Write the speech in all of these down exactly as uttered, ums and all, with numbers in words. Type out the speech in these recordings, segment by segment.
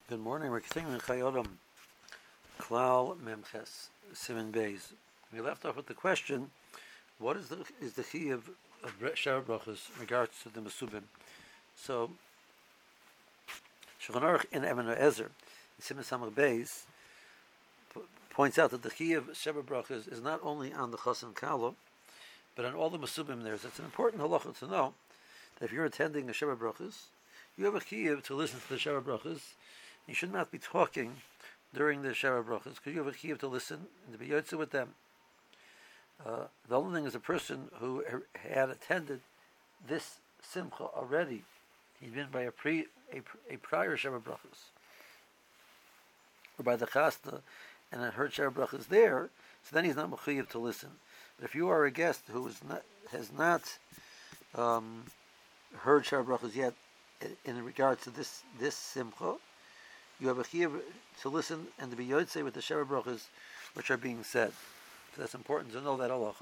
Good morning. We're continuing Chayodam, Klal Memches, Simon Beis. We left off with the question: what is the is the key of of Shara Brachos in regards to the Mesubim? So, Shulchan Aruch in Even HaEzer, Simon Samach Beis, points out that the key of Shara Brachos is not only on the Chas and Kala, but on all the Mesubim there. So it's an important halacha to know that if you're attending a Shara Brachos, you have a chiyuv to listen to the Shara Brachos. You should not be talking during the Shara Brachos because you have a chiyuv to listen and to be yotze with them. Uh, the only thing is a person who had attended this simcha already. He'd been by a pre a, a prior Shara Brachos or by the chasna and had heard Shara Brachos there. So then he's not mechuyev to listen. But if you are a guest who is not has not um, heard Shara Brachos yet, in regards to this this simcha, you have a chiyuv to listen and to be yotze with the Shara Brachos which are being said. So that's important to know that halacha.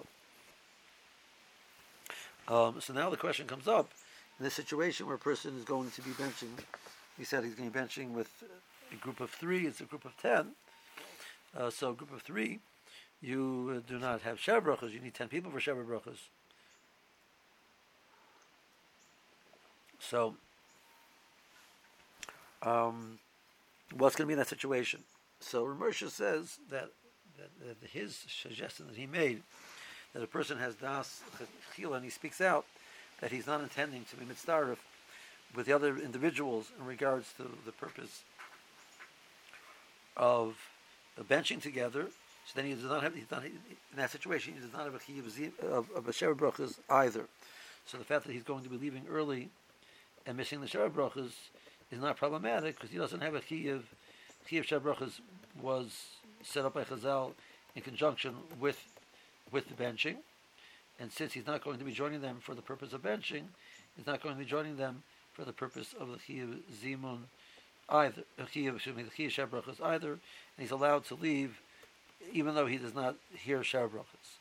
Um, so now the question comes up, in this situation where a person is going to be benching, he said he's going to be benching with a group of three, it's a group of ten. Uh, so a group of three, you uh, do not have Shara Brachos, you need ten people for Shara Brachos. So, um, what's going to be in that situation? So Ramosha says that, that, that his suggestion that he made, that a person has das chila and he speaks out, that he's not intending to be mitzdaref with the other individuals in regards to the purpose of benching together. So then he does not have, he's not, in that situation, he does not have a chiyuv of, of a Shara Brachos either. So the fact that he's going to be leaving early and missing the Shara Brachos is not problematic because he doesn't have a chiyuv. Chiyuv Shara Brachos was set up by Chazal in conjunction with with the benching, and since he's not going to be joining them for the purpose of benching, he's not going to be joining them for the purpose of the chiyuv zimun either. Chiyuv, excuse me, the chiyuv Shara Brachos either, and he's allowed to leave even though he does not hear Shara Brachos.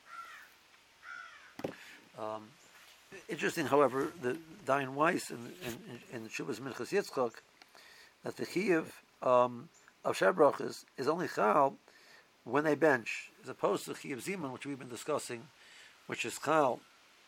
Um, Interesting, however, the Dayan Weiss in in, in Shuvas Minchas Yitzchak, that the chiyuv um, of Shara Brachos is only chal when they bench, as opposed to the chiyuv zimun, which we've been discussing, which is chal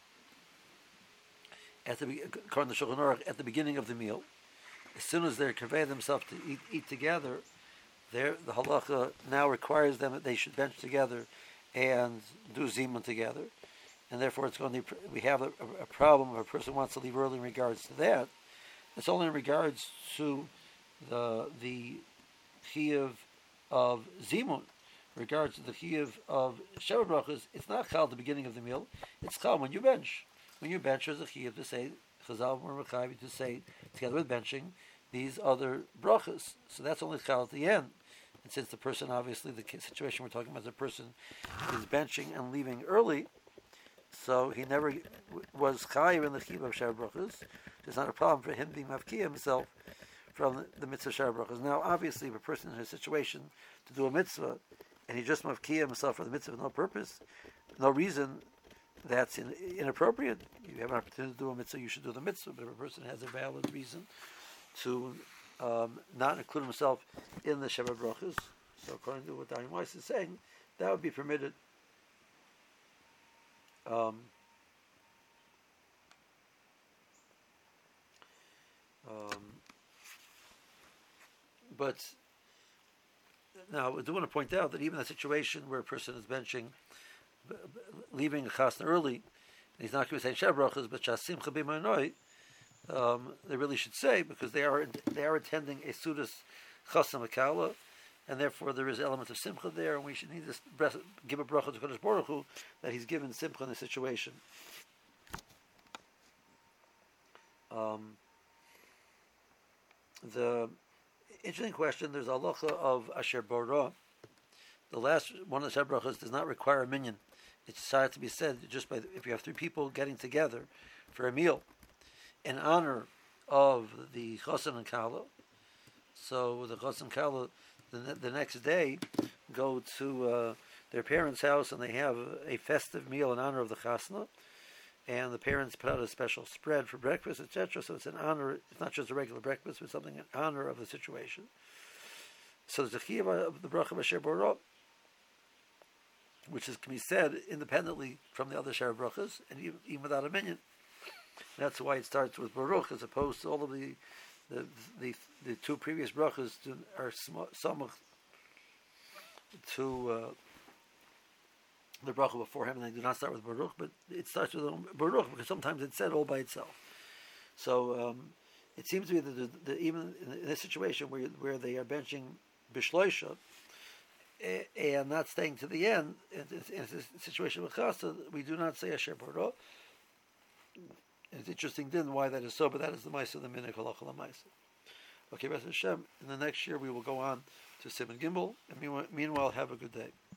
at the according to Shulchan Aruch at the beginning of the meal. As soon as they convey themselves to eat, eat together, there the halacha now requires them that they should bench together and do zimun together. And therefore, it's going to we have a, a problem if a person wants to leave early in regards to that. It's only in regards to the the chiyuv of zimun. In regards to the chiyuv of Shara Brachos, it's not chal at the beginning of the meal. It's chal when you bench. When you bench, there's a chiyuv to say chazal or mechavi to say together with benching these other brachos. So that's only chal at the end. And since the person, obviously, the situation we're talking about, the person is benching and leaving early. So he never was chayiv in the chiyuv of Shara Brachos. There's not a problem for him being mafkiya himself from the, the mitzvah Shara Brachos. Now, obviously, if a person is in a situation to do a mitzvah and he just mafkiya himself for the mitzvah for no purpose, no reason, that's in, inappropriate. You have an opportunity to do a mitzvah, you should do the mitzvah. But if a person has a valid reason to um, not include himself in the Shara Brachos, so according to what Dayan Weiss is saying, that would be permitted. Um, um, but now I do want to point out that even a situation where a person is benching, b- b- leaving a chasna early, and he's not going to say Shara Brachos, but shasim chabim anoi, um they really should say because they are they are attending a sudas chasna makala. And therefore, there is an element of simcha there, and we should need to give a bracha to Kodesh Baruch Hu that He's given simcha in the situation. Um, the interesting question: there's a halacha of Asher Bara. The last one of the Shara Brachos does not require a minyan. It's decided to be said just by if you have three people getting together for a meal in honor of the Chosan and Kala. So the Chosan and Kala. The, the next day, go to uh, their parents' house and they have a festive meal in honor of the chasna, and the parents put out a special spread for breakfast, et cetera. So it's an honor. It's not just a regular breakfast, but something in honor of the situation. So there's a chiyuv of the bracha of Asher Bara, which is, can be said independently from the other share brachas, and even, even without a minyan. That's why it starts with Baruch, as opposed to all of the the the, the two previous brachas are samach to uh, the bracha before him, and they do not start with Baruch, but it starts with Baruch because sometimes it's said all by itself. So um, it seems to be that the, the, even in this situation where where they are benching Bishloisha and not staying to the end, in, in a situation with Chasa, we do not say Asher Bara. It's interesting then why that is so, but that is the Maisa of the Minhag Halacha L'Maisa. Okay, B'ez Hashem, in the next year we will go on to Simon Gimel, and meanwhile, meanwhile have a good day.